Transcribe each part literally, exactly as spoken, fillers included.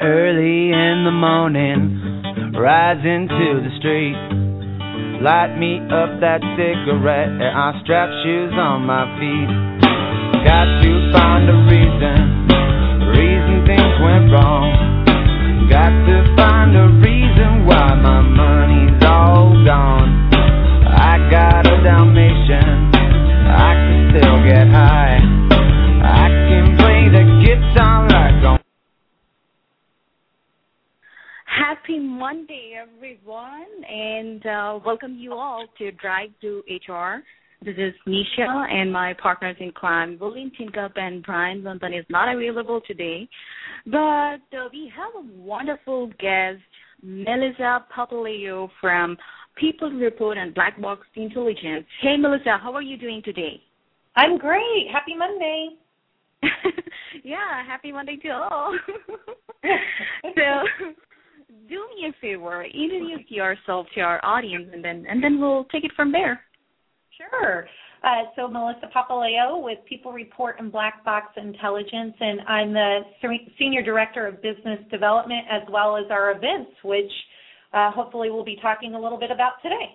Early in the morning, rising to the street. Light me up that cigarette and I strap shoes on my feet. Got to find a reason, reason things went wrong. Got to find a reason why my money's all gone. I got a Dalmatian, I can still get high. I can play the guitar like on. Happy Monday, everyone, and uh, welcome you all to Drive to H R. This is Nisha, and my partners in crime, William Tinkup and Brian London, is not available today. But uh, we have a wonderful guest, Melissa Papaleo from People Report and Black Box Intelligence. Hey, Melissa, how are you doing today? I'm great. Happy Monday. Yeah, happy Monday to all. So, do me a favor, introduce yourself to our audience, and then and then we'll take it from there. Sure. Uh, so Melissa Papaleo with People Report and Black Box Intelligence, and I'm the Senior Director of Business Development as well as our events, which uh, hopefully we'll be talking a little bit about today.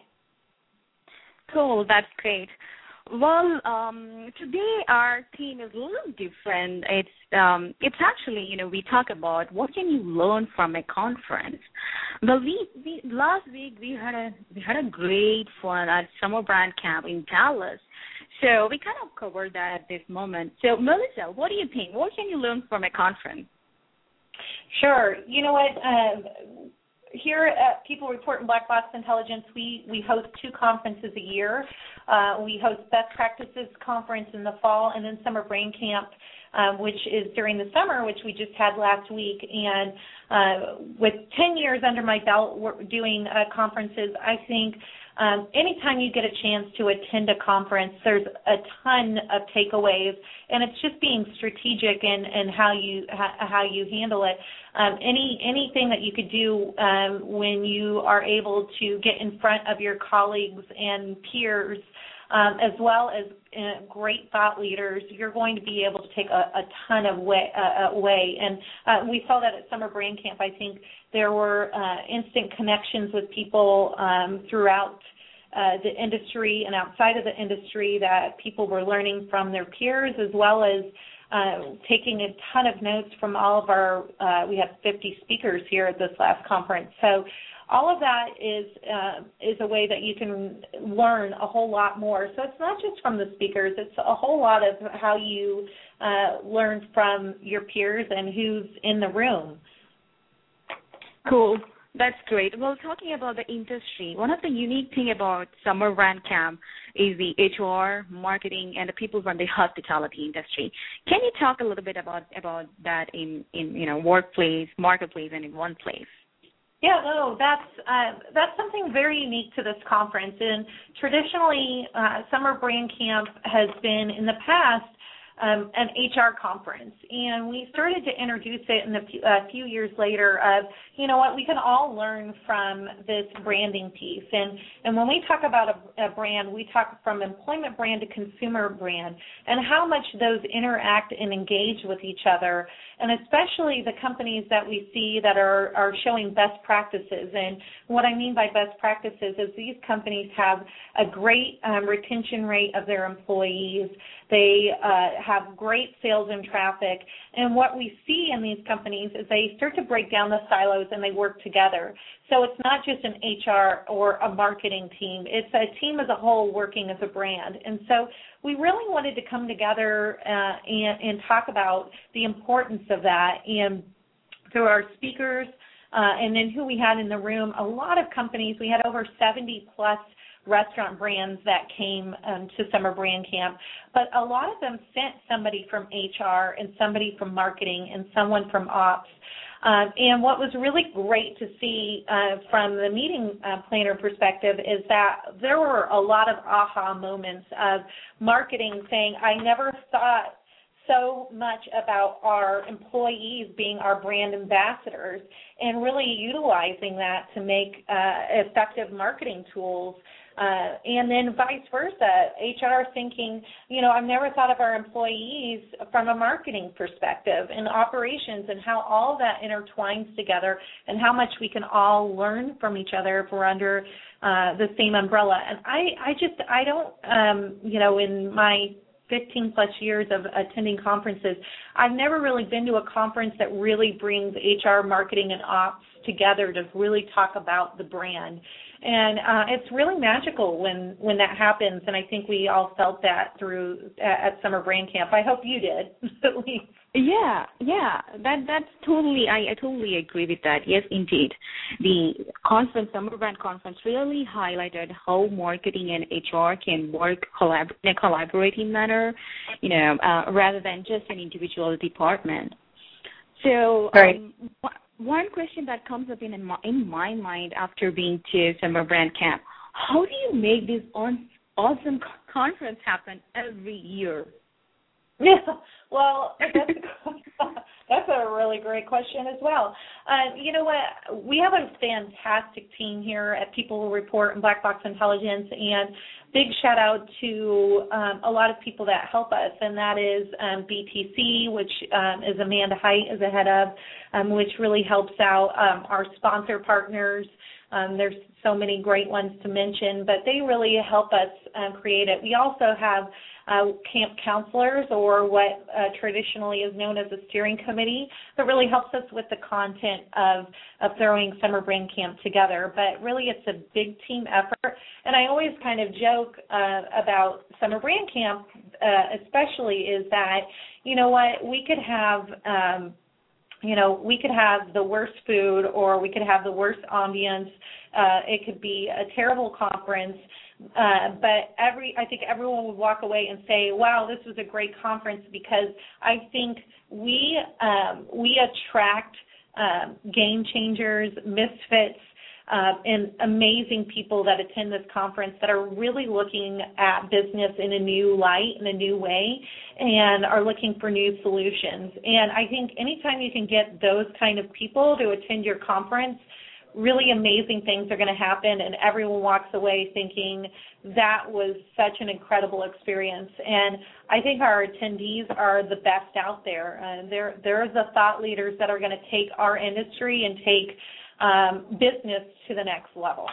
Cool, that's great. Well, um, today our theme is a little different. It's um, it's actually, you know, we talk about what can you learn from a conference. But we, we last week we had a we had a great fun at Summer Brand Camp in Dallas. So we kind of covered that at this moment. So Melissa, what do you think? What can you learn from a conference? Sure. You know what? Um, Here at People Report and Black Box Intelligence, we, we host two conferences a year. Uh, we host Best Practices Conference in the fall and then Summer Brain Camp, um, which is during the summer, which we just had last week. And uh, with ten years under my belt doing uh, conferences, I think um, anytime you get a chance to attend a conference, there's a ton of takeaways, and it's just being strategic in, in how you how, how you handle it. Um, any anything that you could do um, when you are able to get in front of your colleagues and peers, um, as well as uh, great thought leaders, you're going to be able to take a, a ton of way, uh, away. And uh, we saw that at Summer Brain Camp. I think there were uh, instant connections with people um, throughout uh, the industry and outside of the industry that people were learning from their peers, as well as Uh, taking a ton of notes from all of our, uh, we have fifty speakers here at this last conference. So all of that is uh, is a way that you can learn a whole lot more. So it's not just from the speakers, it's a whole lot of how you uh, learn from your peers and who's in the room. Cool. That's great. Well, talking about the industry, one of the unique thing about Summer Brand Camp is the H R, marketing, and the people from the hospitality industry. Can you talk a little bit about, about that in, in you know workplace, marketplace, and in one place? Yeah, no, that's uh, that's something very unique to this conference. And traditionally, uh, Summer Brand Camp has been in the past Um, an H R conference, and we started to introduce it in a few, a few years later of, you know what, we can all learn from this branding piece, and, and when we talk about a, a brand, we talk from employment brand to consumer brand, and how much those interact and engage with each other, and especially the companies that we see that are, are showing best practices. And what I mean by best practices is these companies have a great um, retention rate of their employees. They uh, have great sales and traffic. And what we see in these companies is they start to break down the silos and they work together. So it's not just an H R or a marketing team. It's a team as a whole working as a brand. And so we really wanted to come together uh, and, and talk about the importance of that. And through our speakers uh, and then who we had in the room, a lot of companies, we had over seventy plus restaurant brands that came um, to Summer Brand Camp, but a lot of them sent somebody from H R and somebody from marketing and someone from ops. Um, and what was really great to see uh, from the meeting uh, planner perspective is that there were a lot of aha moments of marketing saying, I never thought so much about our employees being our brand ambassadors, and really utilizing that to make uh, effective marketing tools Uh, and then vice versa, H R thinking, you know, I've never thought of our employees from a marketing perspective and operations and how all that intertwines together and how much we can all learn from each other if we're under uh, the same umbrella. And I, I just, I don't, um, you know, in my fifteen plus years of attending conferences, I've never really been to a conference that really brings H R, marketing, and ops together to really talk about the brand. And uh, it's really magical when, when that happens, and I think we all felt that through at, at Summer Brand Camp. I hope you did, at least. Yeah, yeah, that that's totally, I, I totally agree with that. Yes, indeed. The conference, Summer Brand Conference, really highlighted how marketing and H R can work collab- in a collaborating manner, you know, uh, rather than just an individual department. So right. um, one question that comes up in, in my mind after being to Summer Brand Camp, how do you make this on, awesome conference happen every year? Yeah, well, that's a, that's a really great question as well. Uh, you know what? We have a fantastic team here at People Will Report and Black Box Intelligence, and big shout out to um, a lot of people that help us, and that is um, B T C, which um, is Amanda Height is the head of, um, which really helps out um, our sponsor partners. Um, there's so many great ones to mention, but they really help us um, create it. We also have uh, camp counselors, or what uh, traditionally is known as a steering committee, that really helps us with the content of, of throwing Summer Brand Camp together. But really it's a big team effort, and I always kind of joke uh, about Summer Brand Camp uh, especially is that, you know what, we could have um, You know, we could have the worst food, or we could have the worst ambience. Uh, it could be a terrible conference, uh, but every I think everyone would walk away and say, "Wow, this was a great conference," because I think we um, we attract um, game changers, misfits, Uh, and amazing people that attend this conference that are really looking at business in a new light, in a new way, and are looking for new solutions. And I think anytime you can get those kind of people to attend your conference, really amazing things are going to happen, and everyone walks away thinking that was such an incredible experience. And I think our attendees are the best out there. Uh, they're, they're the thought leaders that are going to take our industry and take Um, business to the next level.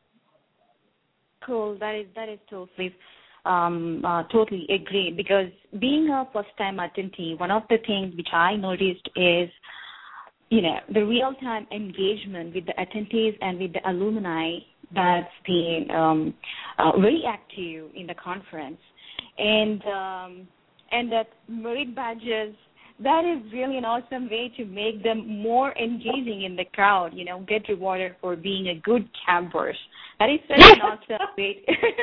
Cool. That is that is totally um, uh, totally agree. Because being a first-time attendee, one of the things which I noticed is, you know, the real-time engagement with the attendees and with the alumni that's been um, uh, very active in the conference, and um, and that merit badges. That is really an awesome way to make them more engaging in the crowd, you know, get rewarded for being a good campers. That is such an awesome way.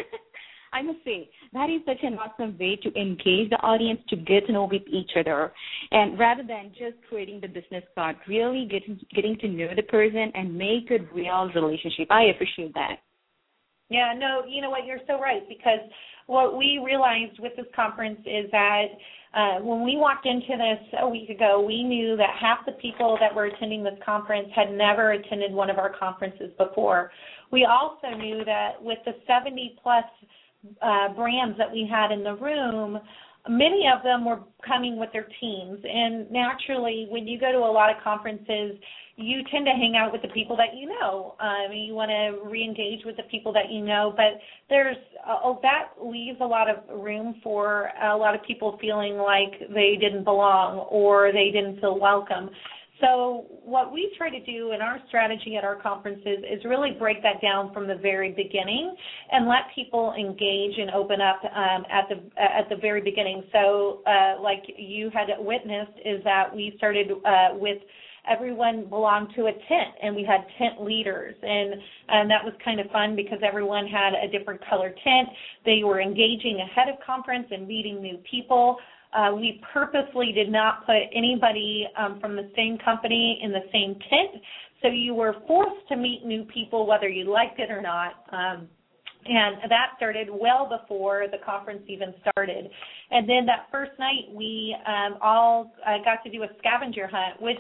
I must say, that is such an awesome way to engage the audience, to get to know with each other. And rather than just creating the business card, really getting, getting to know the person and make a real relationship. I appreciate that. Yeah, no, you know what, you're so right, because what we realized with this conference is that Uh, when we walked into this a week ago, we knew that half the people that were attending this conference had never attended one of our conferences before. We also knew that with the seventy plus uh, brands that we had in the room, many of them were coming with their teams. And naturally, when you go to a lot of conferences, you tend to hang out with the people that you know. Um, you want to re-engage with the people that you know, but there's uh, that leaves a lot of room for a lot of people feeling like they didn't belong or they didn't feel welcome. So what we try to do in our strategy at our conferences is really break that down from the very beginning and let people engage and open up um, at the at the very beginning. So uh, like you had witnessed is that we started uh, with everyone belonged to a tent, and we had tent leaders, and, and that was kind of fun because everyone had a different color tent. They were engaging ahead of conference and meeting new people. Uh, we purposely did not put anybody um, from the same company in the same tent, so you were forced to meet new people whether you liked it or not. Um, And that started well before the conference even started. And then that first night, we um, all uh, got to do a scavenger hunt, which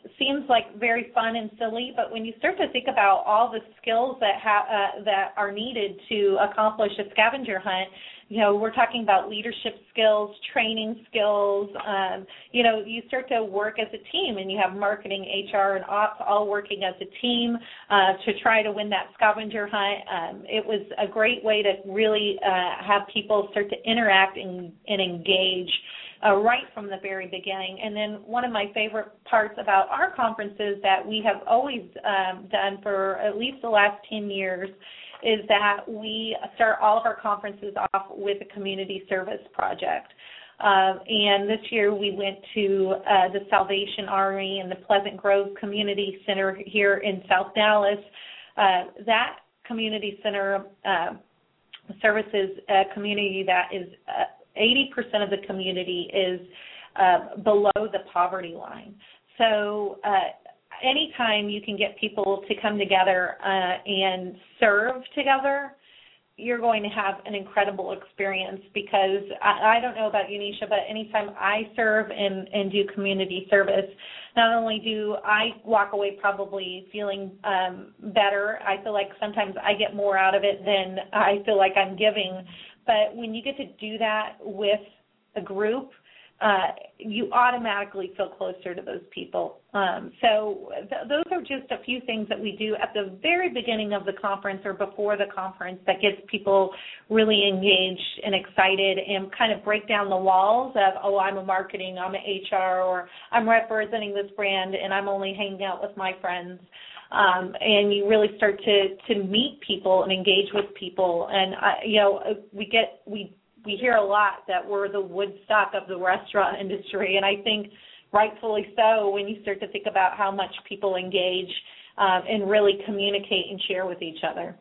seems like very fun and silly, but when you start to think about all the skills that ha- uh, that are needed to accomplish a scavenger hunt, you know, we're talking about leadership skills, training skills. Um, you know, you start to work as a team, and you have marketing, H R, and ops all working as a team uh, to try to win that scavenger hunt. Um, it was a great way to really uh, have people start to interact and, and engage uh, right from the very beginning. And then one of my favorite parts about our conferences that we have always um, done for at least the last ten years is that we start all of our conferences off with a community service project. Uh, and this year we went to uh, the Salvation Army and the Pleasant Grove Community Center here in South Dallas. Uh, that community center uh, services a community that is uh, eighty percent of the community is uh, below the poverty line. So uh, anytime you can get people to come together uh, and serve together, you're going to have an incredible experience, because I, I don't know about you, Nisha, but anytime I serve and, and do community service, not only do I walk away probably feeling um, better, I feel like sometimes I get more out of it than I feel like I'm giving. But when you get to do that with a group, Uh, you automatically feel closer to those people. Um, so th- those are just a few things that we do at the very beginning of the conference or before the conference that gets people really engaged and excited, and kind of break down the walls of, oh, I'm a marketing, I'm an H R, or I'm representing this brand and I'm only hanging out with my friends. Um, and you really start to, to meet people and engage with people. And, uh, you know, we get, we We hear a lot that we're the Woodstock of the restaurant industry, and I think rightfully so when you start to think about how much people engage um, and really communicate and share with each other.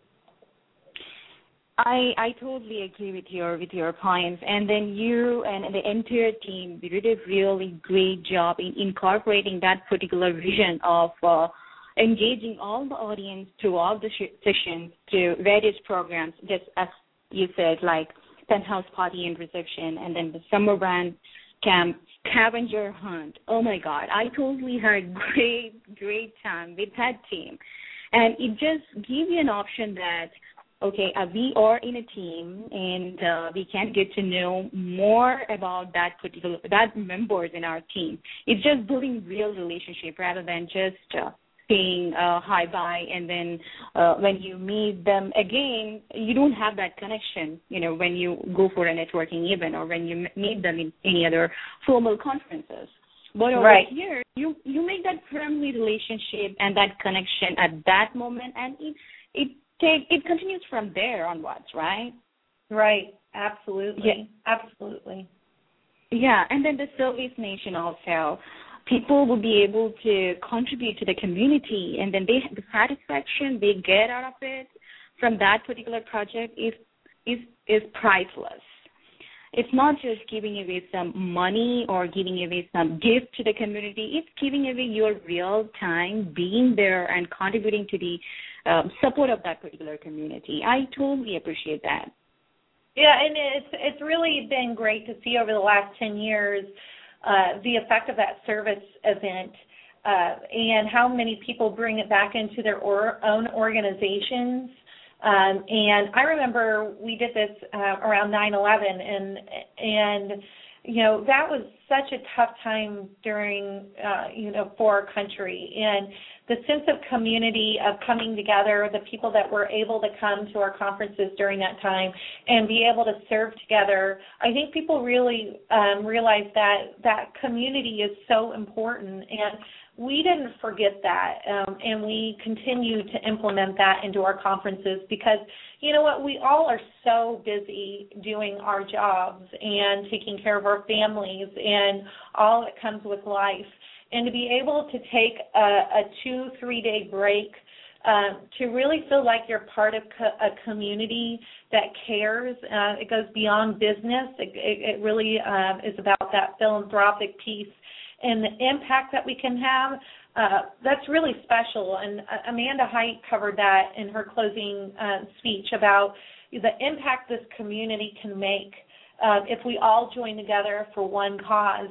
I I totally agree with your with your points, and then you and the entire team did a really great job in incorporating that particular vision of uh, engaging all the audience throughout the sh- sessions to various programs, just as you said, like Penthouse Party and Reception, and then the Summer Brand Camp Scavenger Hunt. Oh, my God. I totally had a great, great time with that team. And it just gives you an option that, okay, uh, we are in a team, and uh, we can get to know more about that particular, that members in our team. It's just building real relationship rather than just uh, saying uh, hi, bye, and then uh, when you meet them again, you don't have that connection, you know, when you go for a networking event or when you meet them in any other formal conferences. But over right. here, you, you make that friendly relationship and that connection at that moment, and it it take it continues from there onwards, right? Right, absolutely, yeah. absolutely. Yeah, and then the Service Nation also. People will be able to contribute to the community, and then they, the satisfaction they get out of it from that particular project is is is priceless. It's not just giving away some money or giving away some gift to the community. It's giving away your real time, being there and contributing to the um, support of that particular community. I totally appreciate that. Yeah, and it's it's really been great to see over the last ten years Uh, the effect of that service event uh, and how many people bring it back into their or, own organizations. Um, and I remember we did this uh, around nine eleven, and and you know that was such a tough time during uh, you know for our country, and the sense of community, of coming together, the people that were able to come to our conferences during that time and be able to serve together, I think people really um, realize that that community is so important, and we didn't forget that, um, and we continue to implement that into our conferences because, you know what, we all are so busy doing our jobs and taking care of our families and all that comes with life. And to be able to take a, a two, three-day break um, to really feel like you're part of co- a community that cares. Uh, it goes beyond business. It, it, it really um, is about that philanthropic piece and the impact that we can have. Uh, that's really special. And uh, Amanda Hite covered that in her closing uh, speech about the impact this community can make uh, if we all join together for one cause.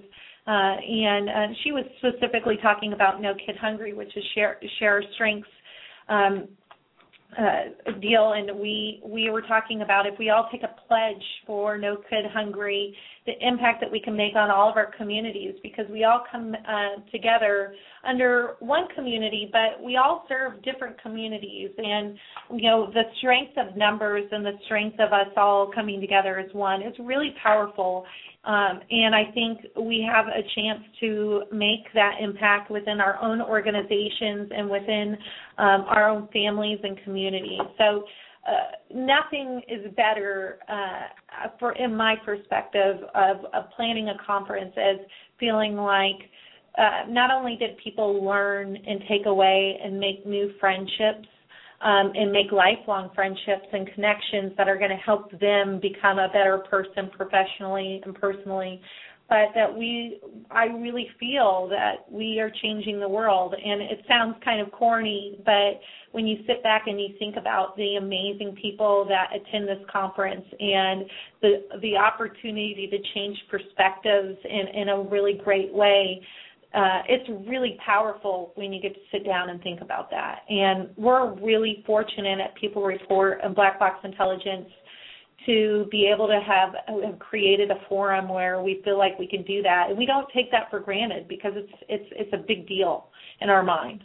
Uh, and uh, she was specifically talking about No Kid Hungry, which is Share, share Strengths um, uh, deal. And we, we were talking about if we all take a pledge for No Kid Hungry, the impact that we can make on all of our communities, because we all come uh, together under one community, but we all serve different communities. And, you know, the strength of numbers and the strength of us all coming together as one is really powerful. Um, and I think we have a chance to make that impact within our own organizations and within um, our own families and communities. So uh, nothing is better, uh, for in my perspective, of, of planning a conference as feeling like uh, not only did people learn and take away and make new friendships, Um, and make lifelong friendships and connections that are going to help them become a better person professionally and personally, but that we, I really feel that we are changing the world. And it sounds kind of corny, but when you sit back and you think about the amazing people that attend this conference and the the opportunity to change perspectives in, in a really great way, Uh, it's really powerful when you get to sit down and think about that. And we're really fortunate at People Report and Black Box Intelligence to be able to have, have created a forum where we feel like we can do that. And we don't take that for granted because it's it's it's a big deal in our mind.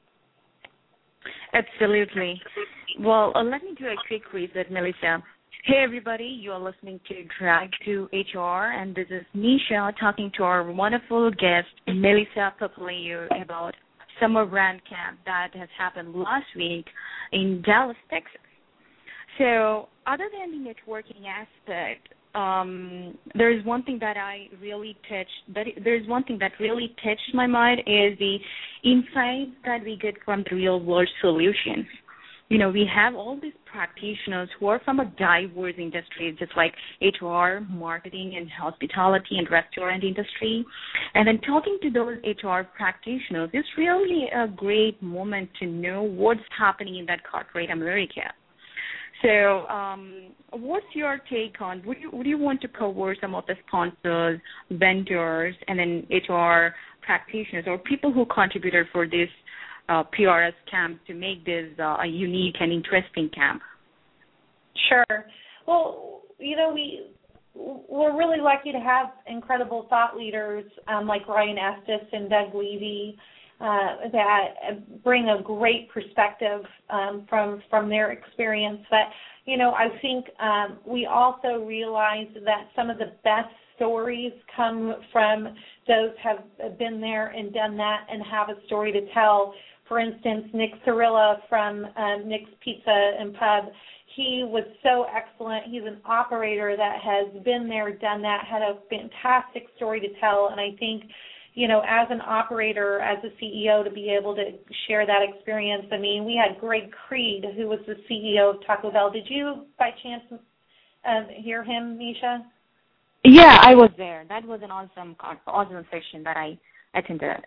Absolutely. Well, uh, let me do a quick reset, Melissa. Hey, everybody, you are listening to Drag to H R, and this is Nisha talking to our wonderful guest, Melissa Papaleo, about Summer Brand Camp that has happened last week in Dallas, Texas. So other than the networking aspect, um, there is one thing that I really touched, that there is one thing that really touched my mind is the insights that we get from the real-world solutions. You know, we have all these practitioners who are from a diverse industry, just like H R, marketing, and hospitality and restaurant industry. And then talking to those H R practitioners is really a great moment to know what's happening in that corporate America. So um, what's your take on, would you, would you want to cover some of the sponsors, vendors, and then H R practitioners or people who contributed for this Uh, P R S camp to make this uh, a unique and interesting camp? Sure. Well, you know, we, we're really lucky to have incredible thought leaders um, like Ryan Estes and Doug Levy uh, that bring a great perspective um, from, from their experience. But, you know, I think um, we also realize that some of the best stories come from those who have been there and done that and have a story to tell. For instance, Nick Cirilla from um, Nick's Pizza and Pub, he was so excellent. He's an operator that has been there, done that, had a fantastic story to tell. And I think, you know, as an operator, as a C E O, to be able to share that experience. I mean, we had Greg Creed, who was the C E O of Taco Bell. Did you, by chance, um, hear him, Nisha? Yeah, I was there. That was an awesome, awesome session that I attended.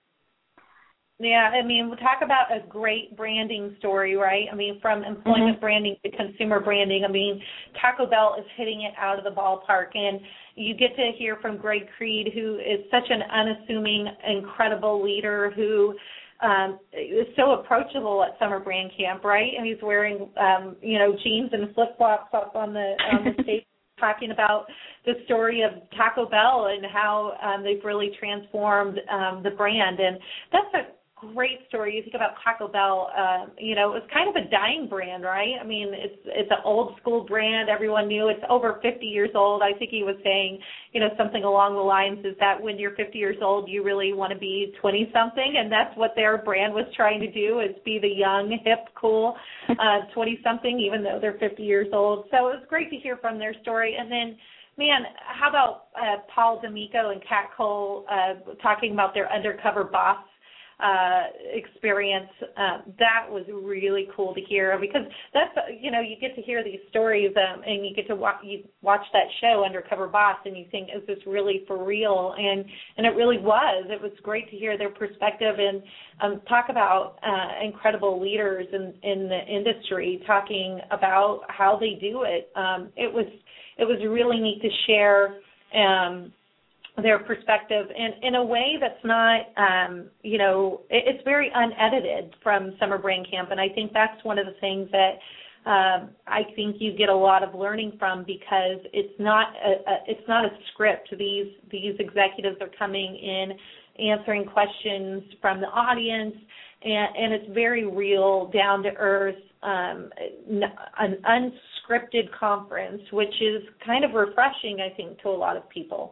Yeah, I mean, we'll talk about a great branding story, right? I mean, from employment mm-hmm. branding to consumer branding. I mean, Taco Bell is hitting it out of the ballpark. And you get to hear from Greg Creed, who is such an unassuming, incredible leader who um, is so approachable at Summer Brand Camp, right? And he's wearing, um, you know, jeans and flip-flops up on the, on the stage talking about the story of Taco Bell and how um, they've really transformed um, the brand. And that's a great story. You think about Taco Bell, uh, you know, it's kind of a dying brand, right? I mean, it's it's an old school brand. Everyone knew it's over fifty years old. I think he was saying, you know, something along the lines is that when you're fifty years old, you really want to be twenty-something, and that's what their brand was trying to do, is be the young, hip, cool uh, twenty-something, even though they're fifty years old. So it was great to hear from their story. And then, man, how about uh, Paul D'Amico and Kat Cole uh, talking about their Undercover Boss uh, experience? Uh, that was really cool to hear, because that's, you know, you get to hear these stories um, and you get to watch, you watch that show Undercover Boss and you think, is this really for real? And and it really was. It was great to hear their perspective and um, talk about uh, incredible leaders in, in the industry talking about how they do it. Um, it was it was really neat to share um, their perspective in, in a way that's not, um, you know, it, it's very unedited from Summer Brand Camp, and I think that's one of the things that um, I think you get a lot of learning from, because it's not a, a it's not a script. These these executives are coming in, answering questions from the audience, and, and it's very real, down to earth, um, an unscripted conference, which is kind of refreshing, I think, to a lot of people.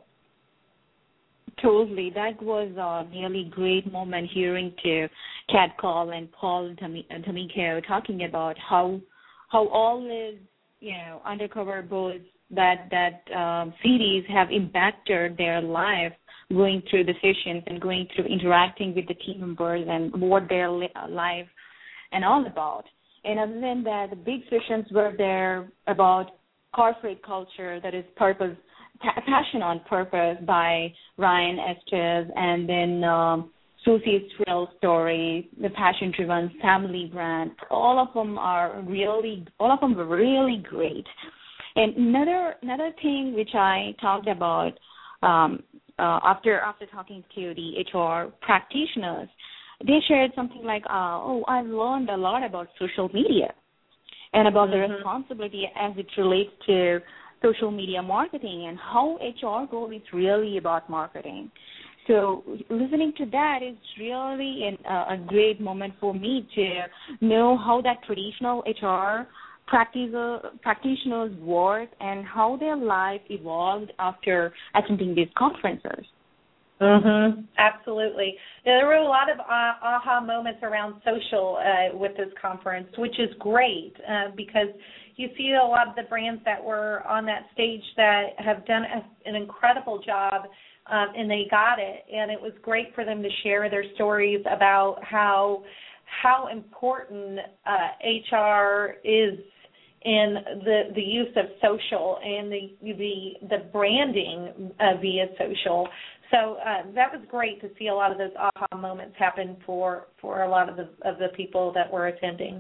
Totally. That was a really great moment hearing to Kat Call and Paul D'Amico talking about how how all these, you know, undercover boards, that that um, series have impacted their life, going through the sessions and going through interacting with the team members and what their li- life and all about. And other than that, the big sessions were there about corporate culture, that is purpose, pa- passion on purpose by Ryan Estes, and then um, Susie's Thrill Story, the passion-driven family brand. All of them are really, all of them were really great. And another another thing which I talked about um, uh, after after talking to the H R practitioners, they shared something like, uh, "Oh, I've learned a lot about social media and about mm-hmm. the responsibility as it relates to social media marketing, and how H R role is really about marketing." So listening to that is really an, uh, a great moment for me to know how that traditional H R practitioners work and how their life evolved after attending these conferences. Mm-hmm. Absolutely. Yeah, there were a lot of uh, aha moments around social uh, with this conference, which is great uh, because you see a lot of the brands that were on that stage that have done a, an incredible job, um, and they got it. And it was great for them to share their stories about how how important uh, H R is in the, the use of social and the the, the branding uh, via social. So uh, that was great to see a lot of those aha moments happen for, for a lot of the of the people that were attending.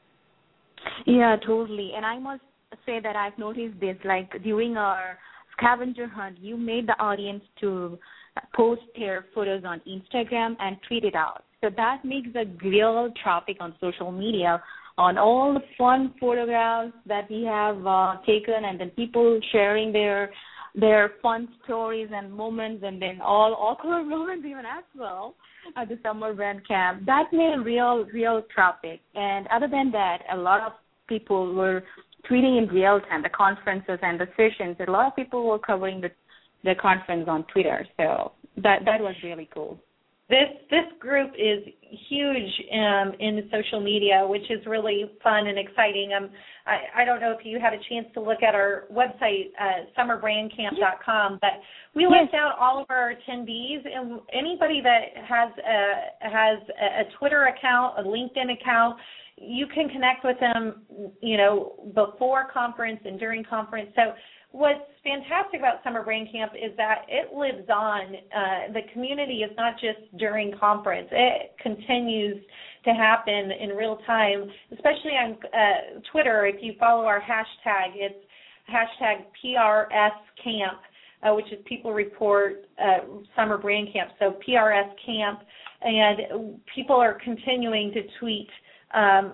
Yeah, totally. And I must say that I've noticed this, like during our scavenger hunt, you made the audience to post their photos on Instagram and tweet it out. So that makes a real traffic on social media on all the fun photographs that we have uh, taken, and then people sharing their their fun stories and moments, and then all awkward moments even as well at the Summer Brand Camp. That made real, real traffic. And other than that, a lot of people were tweeting in real time the conferences and the sessions. A lot of people were covering the the conference on Twitter. So that that was really cool. This this group is huge um, in social media, which is really fun and exciting. Um, I, I don't know if you had a chance to look at our website, uh, summer brand camp dot com, but we yes. list out all of our attendees, and anybody that has a, has a Twitter account, a LinkedIn account, you can connect with them, you know, before conference and during conference. So what's fantastic about Summer Brand Camp is that it lives on. Uh, the community is not just during conference. It continues to happen in real time, especially on uh, Twitter. If you follow our hashtag, it's hashtag P R S Camp, uh, which is People Report uh, Summer Brand Camp, so P R S Camp. And people are continuing to tweet Um,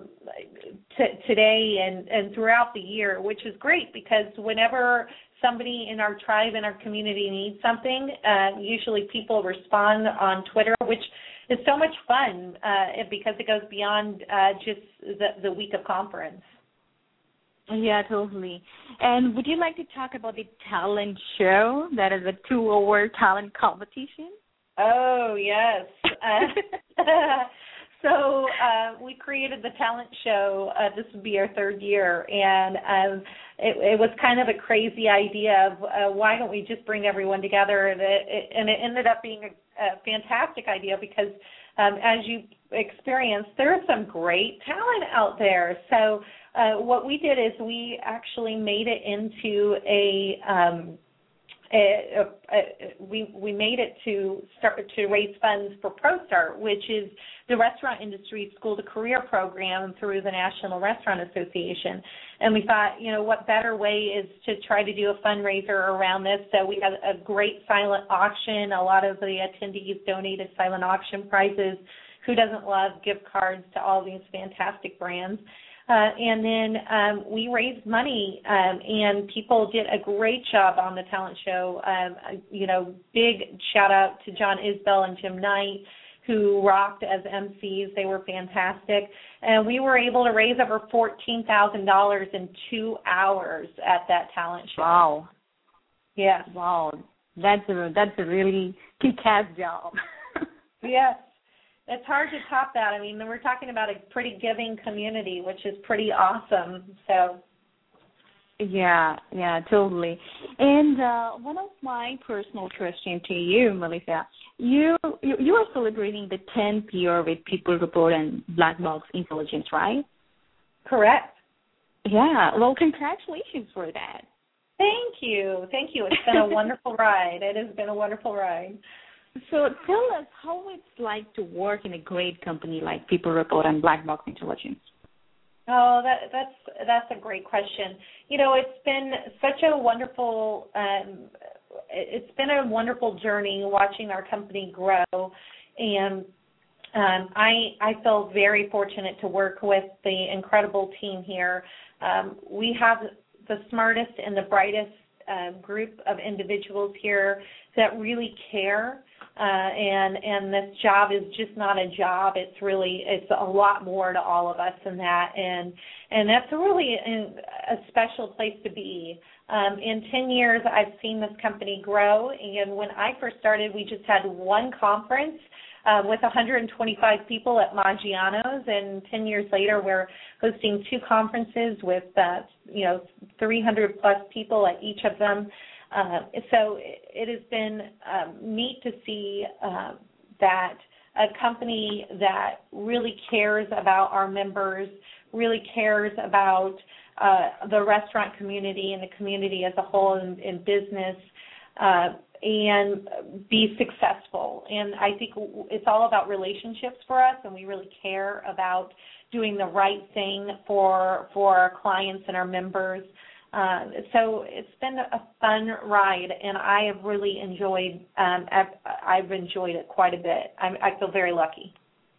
t- today and, and throughout the year, which is great because whenever somebody in our tribe, in our community needs something, uh, usually people respond on Twitter, which is so much fun uh, because it goes beyond uh, just the, the week of conference. Yeah, totally. And would you like to talk about the talent show? That is a two-hour talent competition. Oh, yes. Uh, So uh, we created the talent show. Uh, this would be our third year, and um, it, it was kind of a crazy idea of uh, why don't we just bring everyone together, and it, it, and it ended up being a, a fantastic idea because, um, as you experienced, there is some great talent out there. So uh, what we did is we actually made it into a um, uh, uh, we we made it to start to raise funds for ProStart, which is the restaurant industry school to career program through the National Restaurant Association. And we thought, you know, what better way is to try to do a fundraiser around this. So we had a great silent auction. A lot of the attendees donated silent auction prizes. Who doesn't love gift cards to all these fantastic brands? Uh, and then um, we raised money, um, and people did a great job on the talent show. Um, you know, big shout out to John Isbell and Jim Knight, who rocked as M Cs. They were fantastic. And we were able to raise over fourteen thousand dollars in two hours at that talent show. Wow. Yes. Wow. That's a, that's a really kick-ass job. Yes. It's hard to top that. I mean, we're talking about a pretty giving community, which is pretty awesome. So, yeah, yeah, totally. And uh, one of my personal questions to you, Melissa, you, you you are celebrating the tenth year with People Report and Black Box Intelligence, right? Correct. Yeah. Well, congratulations for that. Thank you. Thank you. It's been a wonderful ride. It has been a wonderful ride. So tell us how it's like to work in a great company like People Report and Black Box Intelligence. Oh, that, that's that's a great question. You know, it's been such a wonderful um, it's been a wonderful journey watching our company grow, and um, I I feel very fortunate to work with the incredible team here. Um, we have the smartest and the brightest uh, group of individuals here that really care. Uh, and and this job is just not a job. It's really it's a lot more to all of us than that, and and that's really a, a special place to be. Um, in ten years, I've seen this company grow, and when I first started, we just had one conference uh, with one hundred twenty-five people at Maggiano's, and ten years later, we're hosting two conferences with uh, you know three hundred plus people at each of them. Uh, so it has been um, neat to see uh, that a company that really cares about our members, really cares about uh, the restaurant community and the community as a whole in, in business, uh, and be successful. And I think it's all about relationships for us, and we really care about doing the right thing for for our clients and our members. Uh, so it's been a fun ride, and I have really enjoyed. Um, I've, I've enjoyed it quite a bit. I'm, I feel very lucky.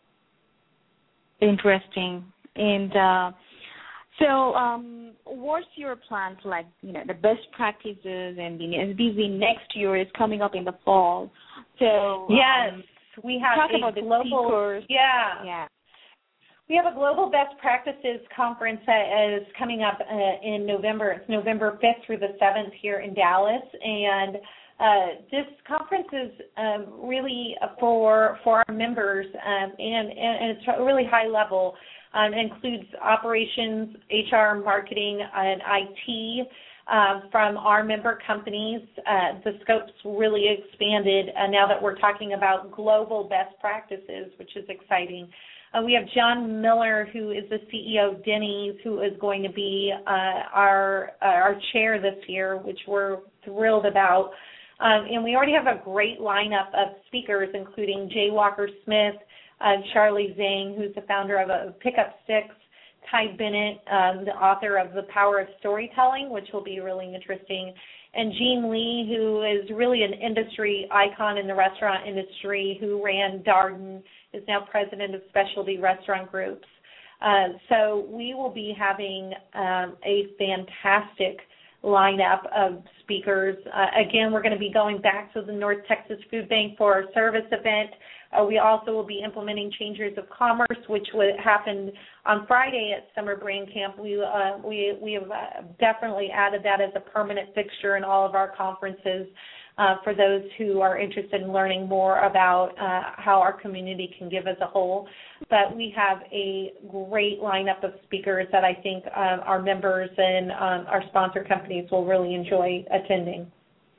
Interesting. And uh, so, um, what's your plans? Like, you know, the best practices and the S B Z next year is coming up in the fall. So yes, um, we have talk a about the global. speakers. Yeah, yeah. We have a Global Best Practices Conference that is coming up uh, in November. It's November fifth through the seventh here in Dallas. And uh, this conference is um, really for for our members, um, and, and it's really high level. Um, it includes operations, H R, marketing, and I T uh, from our member companies. Uh, the scope's really expanded uh, now that we're talking about global best practices, which is exciting. Uh, we have John Miller, who is the C E O of Denny's, who is going to be uh, our uh, our chair this year, which we're thrilled about. Um, and we already have a great lineup of speakers, including Jay Walker Smith, uh, Charlie Zhang, who's the founder of uh, Pickup Sticks, Ty Bennett, um, the author of The Power of Storytelling, which will be really interesting, and Gene Lee, who is really an industry icon in the restaurant industry, who ran Darden, is now president of Specialty Restaurant Groups. Uh, so we will be having um, a fantastic lineup of speakers. Uh, again, we're going to be going back to the North Texas Food Bank for our service event. Uh, we also will be implementing Changers of Commerce, which would happen on Friday at Summer Brand Camp. We uh, we we have uh, definitely added that as a permanent fixture in all of our conferences uh, for those who are interested in learning more about uh, how our community can give as a whole. But we have a great lineup of speakers that I think um, our members and um, our sponsor companies will really enjoy attending.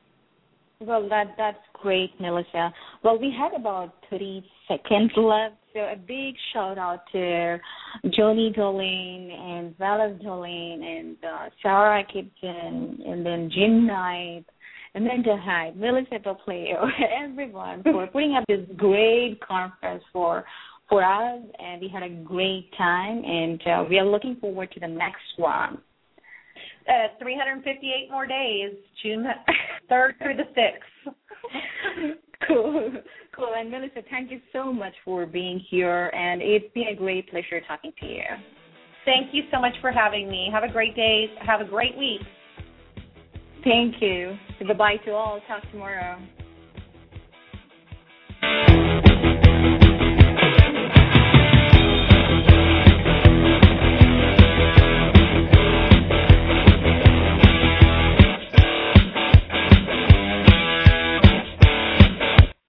Well, that that's great, Melissa. Well, we had about thirty seconds left, so a big shout-out to Joni Dolan and Valas Dolan and uh, Sarah Kitchen and then Jim Knight Amanda Hyde, Melissa Popleo, everyone for putting up this great conference for for us, and we had a great time, and uh, we are looking forward to the next one. Uh, three hundred fifty-eight more days, June third through the sixth. Cool, cool. And Melissa, thank you so much for being here, and it's been a great pleasure talking to you. Thank you so much for having me. Have a great day. Have a great week. Thank you. Goodbye to all. Talk tomorrow.